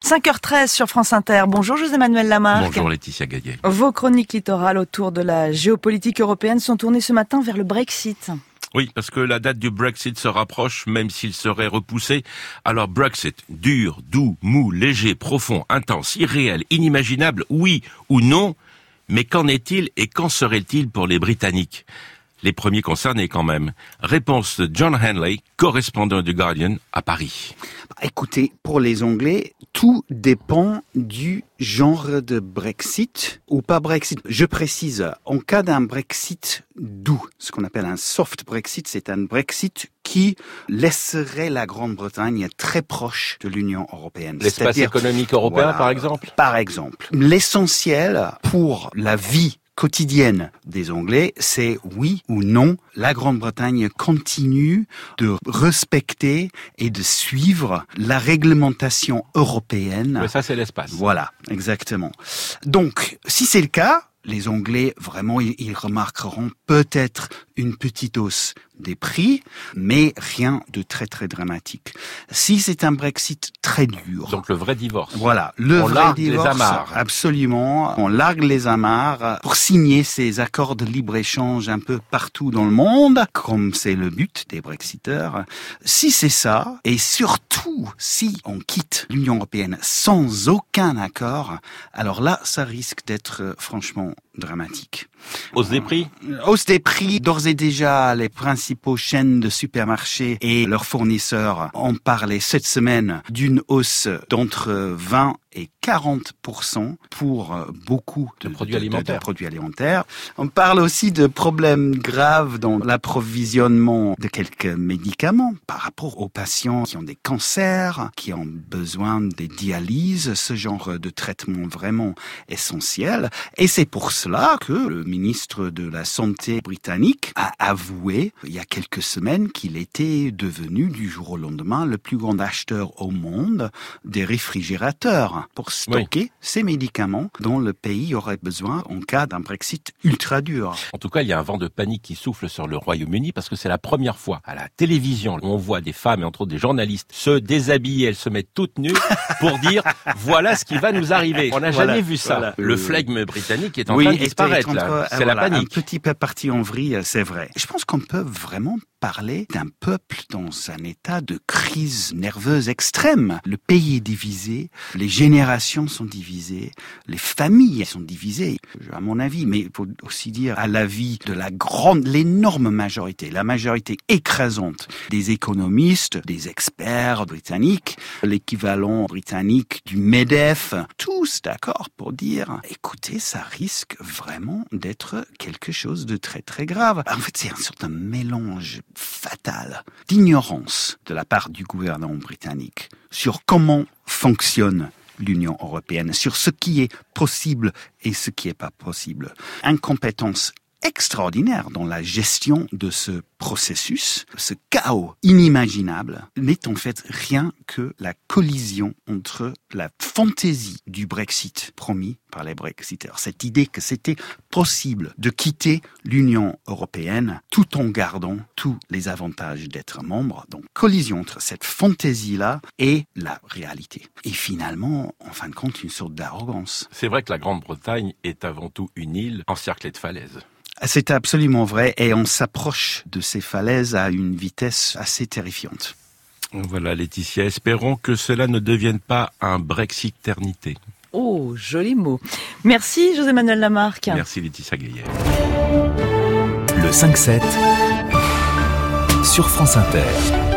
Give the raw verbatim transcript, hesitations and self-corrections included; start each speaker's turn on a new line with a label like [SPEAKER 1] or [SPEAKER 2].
[SPEAKER 1] cinq heures treize sur France Inter. Bonjour José-Manuel Lamarque.
[SPEAKER 2] Bonjour Laetitia Gaillet.
[SPEAKER 1] Vos chroniques littorales autour de la géopolitique européenne sont tournées ce matin vers le Brexit.
[SPEAKER 2] Oui, parce que la date du Brexit se rapproche, même s'il serait repoussé. Alors Brexit, dur, doux, mou, léger, profond, intense, irréel, inimaginable, oui ou non, mais qu'en est-il et qu'en serait-il pour les Britanniques ? Les premiers concernés quand même. Réponse de John Henley, correspondant du Guardian à Paris.
[SPEAKER 3] Écoutez, pour les Anglais, tout dépend du genre de Brexit ou pas Brexit. Je précise, en cas d'un Brexit doux, ce qu'on appelle un soft Brexit, c'est un Brexit qui laisserait la Grande-Bretagne très proche de l'Union européenne.
[SPEAKER 2] L'espace
[SPEAKER 3] C'est-à-dire,
[SPEAKER 2] économique européen,
[SPEAKER 3] voilà,
[SPEAKER 2] par exemple ?
[SPEAKER 3] Par exemple. L'essentiel pour la vie quotidienne des Anglais, c'est oui ou non, la Grande-Bretagne continue de respecter et de suivre la réglementation européenne.
[SPEAKER 2] Mais ça, c'est l'espace.
[SPEAKER 3] Voilà, exactement. Donc, si c'est le cas, les Anglais, vraiment, ils, ils remarqueront peut-être une petite hausse des prix, mais rien de très très dramatique. Si c'est un Brexit très dur.
[SPEAKER 2] Donc le vrai divorce.
[SPEAKER 3] Voilà, le
[SPEAKER 2] on
[SPEAKER 3] vrai
[SPEAKER 2] largue
[SPEAKER 3] divorce.
[SPEAKER 2] les amarres.
[SPEAKER 3] Absolument, on largue les amarres pour signer ces accords de libre-échange un peu partout dans le monde, comme c'est le but des Brexiteurs. Si c'est ça, et surtout si on quitte l'Union européenne sans aucun accord, alors là, ça risque d'être franchement dramatique.
[SPEAKER 2] Hausse des prix ?
[SPEAKER 3] Hausse des prix. D'ores et déjà, les principaux chaînes de supermarchés et leurs fournisseurs ont parlé cette semaine d'une hausse d'entre vingt et quarante pour cent pour beaucoup de,
[SPEAKER 2] de, produits,
[SPEAKER 3] de,
[SPEAKER 2] alimentaires.
[SPEAKER 3] de, de produits alimentaires. On parle aussi de problèmes graves dans l'approvisionnement de quelques médicaments par rapport aux patients qui ont des cancers, qui ont besoin des dialyses, ce genre de traitement vraiment essentiel. Et c'est pour cela que le ministre de la Santé britannique a avoué il y a quelques semaines qu'il était devenu du jour au lendemain le plus grand acheteur au monde des réfrigérateurs pour stocker oui. ces médicaments dont le pays aurait besoin en cas d'un Brexit ultra dur.
[SPEAKER 2] En tout cas, il y a un vent de panique qui souffle sur le Royaume-Uni parce que c'est la première fois à la télévision où on voit des femmes et entre autres des journalistes se déshabiller, elles se mettent toutes nues pour dire voilà ce qui va nous arriver. On n'a
[SPEAKER 3] voilà,
[SPEAKER 2] jamais vu ça.
[SPEAKER 3] Voilà.
[SPEAKER 2] Le flegme britannique est en
[SPEAKER 3] oui,
[SPEAKER 2] train de disparaître.
[SPEAKER 3] Entre,
[SPEAKER 2] là. C'est
[SPEAKER 3] voilà,
[SPEAKER 2] la panique.
[SPEAKER 3] Un petit peu parti en vrille, c'est vrai. Je pense qu'on peut vraiment parler d'un peuple dans un état de crise nerveuse extrême. Le pays est divisé, les générations sont divisées, les familles sont divisées, à mon avis, mais il faut aussi dire à l'avis de la grande, l'énorme majorité, la majorité écrasante des économistes, des experts britanniques, l'équivalent britannique du MEDEF, tous d'accord pour dire, écoutez, ça risque vraiment d'être quelque chose de très très grave. En fait, c'est un certain mélange fatal d'ignorance de la part du gouvernement britannique sur comment fonctionne l'Union européenne, sur ce qui est possible et ce qui n'est pas possible. Incompétence extraordinaire dans la gestion de ce processus, ce chaos inimaginable n'est en fait rien que la collision entre la fantaisie du Brexit promis par les Brexiteurs, cette idée que c'était possible de quitter l'Union européenne tout en gardant tous les avantages d'être membre. Donc collision entre cette fantaisie-là et la réalité. Et finalement, en fin de compte, une sorte d'arrogance.
[SPEAKER 2] C'est vrai que la Grande-Bretagne est avant tout une île encerclée de falaises.
[SPEAKER 3] C'est absolument vrai et on s'approche de ces falaises à une vitesse assez terrifiante.
[SPEAKER 2] Voilà Laetitia, espérons que cela ne devienne pas un Brexiternité.
[SPEAKER 1] Oh, joli mot. Merci José-Manuel Lamarque.
[SPEAKER 2] Merci Laetitia Gaillet.
[SPEAKER 4] Le cinq sept sur France Inter.